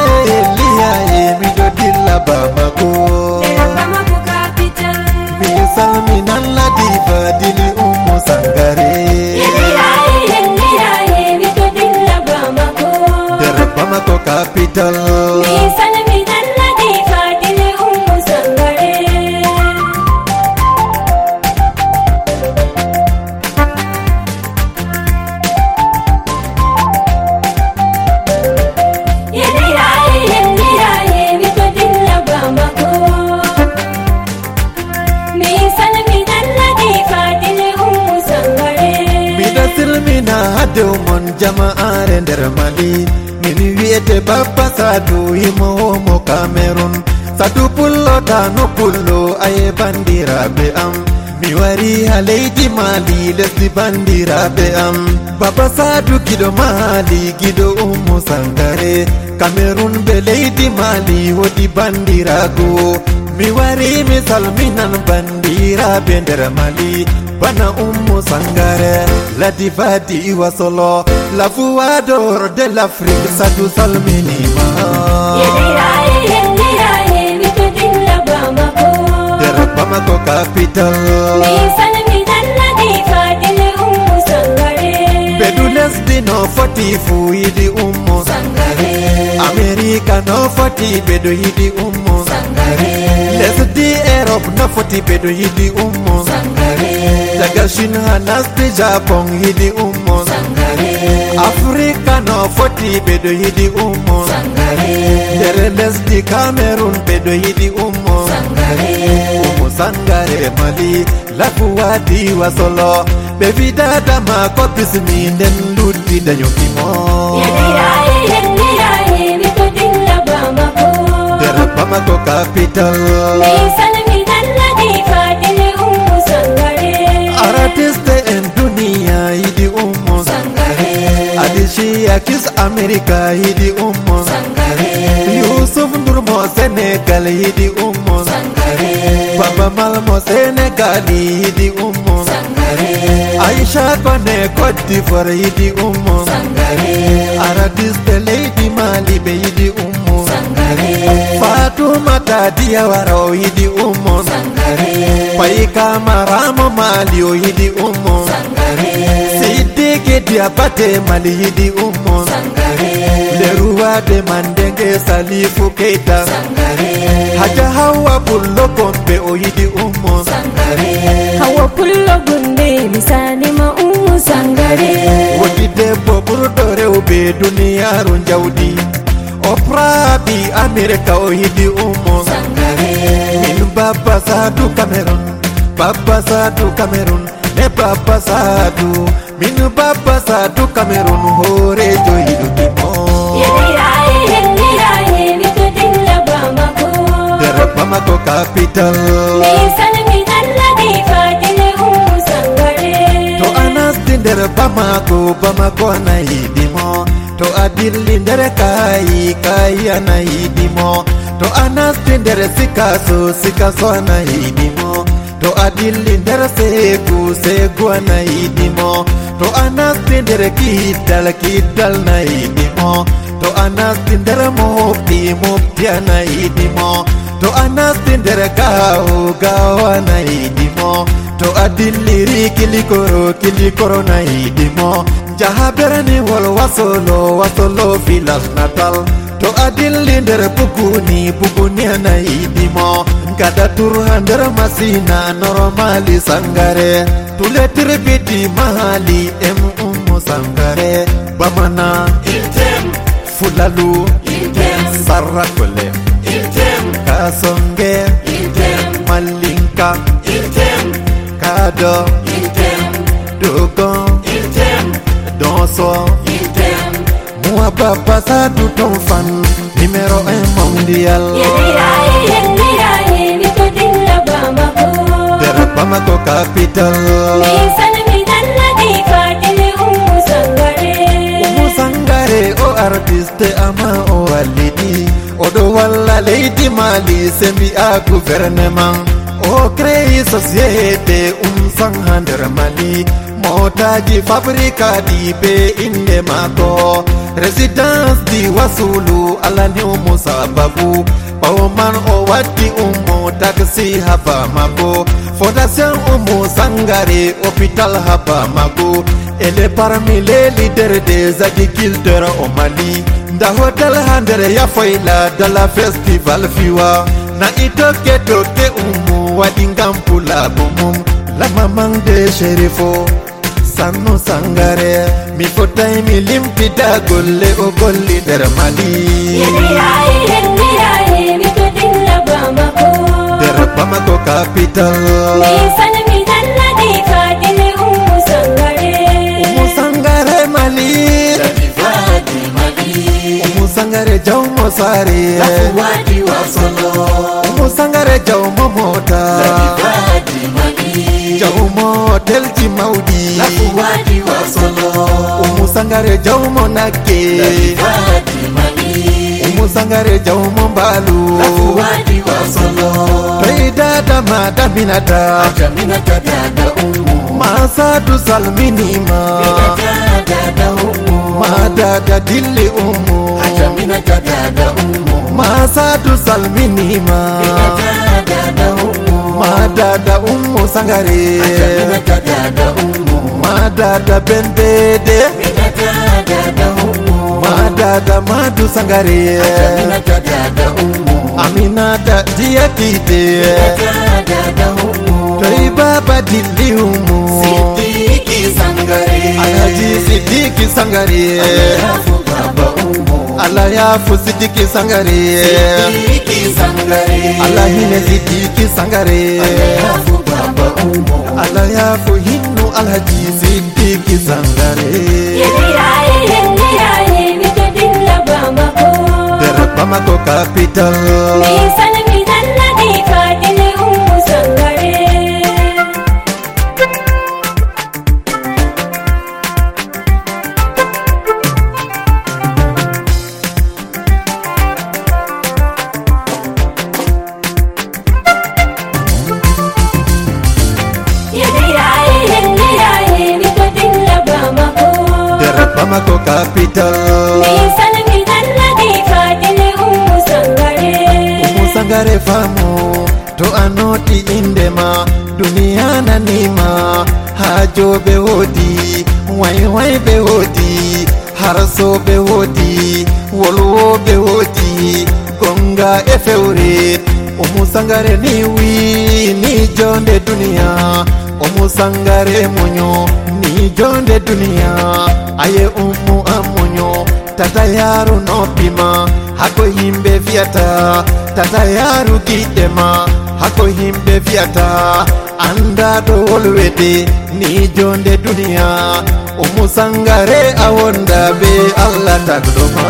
liyaye mi do dilla Bamako. Bamako capital. Mi salminan Latifa dili Sangare. Liyaye mi do dilla Bamako. Bamako capital. Mi salminan Latifa dili Sangare. Mon jama'are nder Mali min wiyete Baba Sadu himo mo Cameroon. Sadu pullo dano pullo aye bandiraɓe am. Mi wari ha leydi Mali lesdi bandiraɓe am. Baba Sadu giɗo Mali giɗo Sangare. Cameroon be leydi Mali wodi bandirago. Mi wari mi salminan bandiraɓe nder Mali bana Sangare. Latifa diwa solo la voix d'or de l'Afrique. Sadu salminima. Mi do dilla Bamako. Bamako capital. Mi salminan Latifa dili Sangare. Bedu lesdi no foti fu yidi Sangare. America no foti bedu yidi Sangare. Lesdi Europe no foti bedu yidi Sangare. Daga China nasdi Japan yidi Sangare. Africa no foti bedu yidi Sangare. Dere lesdi Cameroon bedu yidi Sangare. Sangare Mali la voix diwa solo. Be vida dama ko bismi nden ludi dañu kimo. Mi do dilla Bamako. Bamako capital. Mi salminan Latifa dili Sangare. Artiste en dunia yidi Sangare. Adishi Akis America yidi Sangare. Yusuf Ndour mo Senegal yidi Sangare. Baba Mal mo Senegal yidi Sangare. Aisha Kone Côte d'Ivoire yidi Sangare. Artiste leydi Mali be yidi Sangare. Fatoumata Diawara yidi Sangare. Paika Maramo Mali yidi Sangare. Sidiki Diabate Mali yidi Sangare. Le roi de Mandenge Salifou Keita Sangare. Haja Hawa Pullo Gombe yidi Sangare. Hawa Pullo Gombe misani ma Sangare. Wodi debbo ɓurɗo rewɓe duniyaru jawdi. Oprah bi America yidi Sangare. Min Baba Sadu Cameroon. Baba Sadu Cameroon. Ne Baba Sadu. Min Baba Sadu Cameroon horejo yidukimo. Mi do dilla Bamako. Bamako capital. Mi salminan Latifa dili Sangare. To anasdi nder Bamako ana yidimo. To adilli nder kayi ana yidimo. To anasdi nder Sikaso ana yidimo. To adilli nder Segu ana yidimo. To anasdi nder Kidal na yidimo. To anasdi nder Mopti ana yidimo. To anasdi nder Gawo ana yidimo. To adilliri kilikoro na yidimo. Jaha berani wol wasolo village natal. To adilli nder Buguni ana yidimo. Gada turha nder Masina normali Sangare. Tule tirbiti Mali Sangare. Bamana Intem. Fulalu Intem. Sarakole Intem. Kasonge Intem. Malinka Intem. Kado Intem. Dogon Intem. Donso Intem. Moi Baba Sadu ton fan numéro 1 mondial. Mi do dilla Bamako. Bamako capital. Mi salminan Latifa dili Sangare. Sangare o artiste ama o walidi. Odo walla leydi Mali sembi a gouvernement. O créé société sang nder Mali. motaji fabrikadi be inde mako résidence di wasulu ala ni umu sababu bawman o waddi umu taxi haba mako fondation umu sangare hôpital haba mako elle est parmi les leaders des agriculteurs au Mali nda hotel handere ya foila de la festival fiwa na itoke toke umu wadi ngampula bumum la maman de Cherifo Sanu Sangare mi fotai mi limpida golle o golli der Mali mi totilla Bamako der Bamako capital mi salmi dalla di fatile Umu Sangare Mali Fadi Mali Umu Sangare jawmo sare Wadi wasolo Umu Sangare jawmo mota Fadi Mali jawmo telji maudi Wadi wasolo Umu Sangare jawmo nakke Fadi Mali Umu Sangare jawmo balu Wadi wasolo Dada mada minata Jaminata dada umu Masadu salminima Dada umu Madada dilli umu Jaminata dada umu Masadu salminima Dada umu Madada umu sangare Jaminata dada umu Madada bendede Dada umu Madada madu sangare Jaminata dada umu Aminata diakite Dada umu Toi baba dilli umu Sidiki Sangare Alhaji Sidiki Sangare Alafu baba umu Alayafu Sidiki Sangare Sidiki Sangare Alahine Sidiki Sangare Alafu baba umu Alayafu Hinnu Alhaji Sidiki Sangare mi totilla Bamako Der Bamako capital mi salmi dalla di fatile Umu Sangare mi totilla Bamako Der Bamako capital mi salmi dalla di fatile Umu Sangare Umu Sangare famu to anoti indema dunia nanima hajo be hodi wai be hodi harso be hodi wolwo be hodi gonga e fewre Umu Sangare ni wi ni jonde dunia Umu Sangare munyo ni jonde dunia aye umu amunyo tata yaru nopima hako himbe fiata tata yaru gidema hako himbe fiata anda do wolwede ni jonde dunia Umu Sangare awonda be Allah tagdoma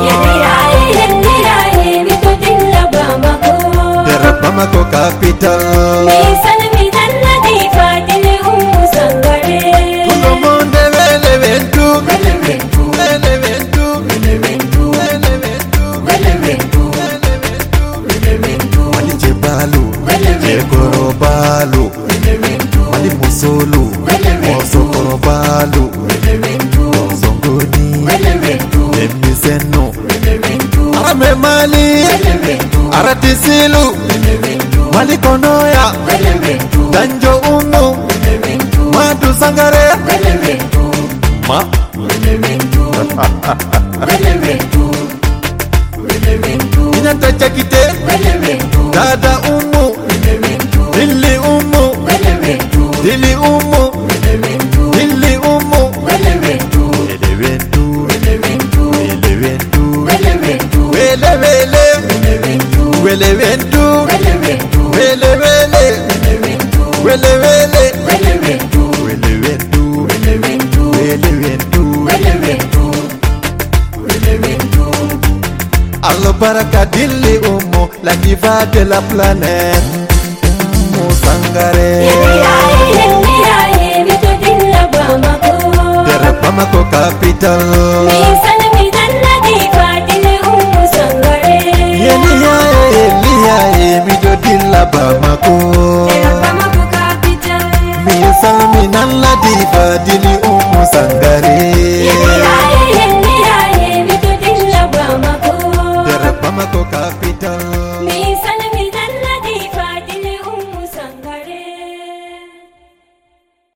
mi totilla Bamako der Bamako capital mi salmi dalla di fatile Umu Sangare Kulo monde wele ventu Veleventu Veleventu Veleventu Veleventu Veleventu Veleventu Mali jebalu Veleventu Jekorobalu Veleventu Mali musolu Veleventu Mosokorobalu Veleventu Zongoni Veleventu Emiseno Veleventu Arame Mali Veleventu Aratisilu Veleventu Mali Konoya Veleventu Danjo Umu Veleventu Madu Sangare Veleventu Ma Veleventu Veleventu Veleventu Inata Chakite Veleventu Dada Umu Veleventu Dilli Umu Veleventu Dilli Umu Veleventu Dilli Umu Veleventu Eleventu Veleventu Eleventu Veleventu Wele wele Veleventu Wele ventu Veleventu Wele wele Veleventu Wele wele Veleventu Wele ventu Veleventu Wele ventu Veleventu Veleventu Allah baraka dilli umu la diva de la planète Umu Sangare mi totilla Bamako Der Bamako capital mi salmi dalla di fatile Umu Sangare Yeli ya mi do dilla bama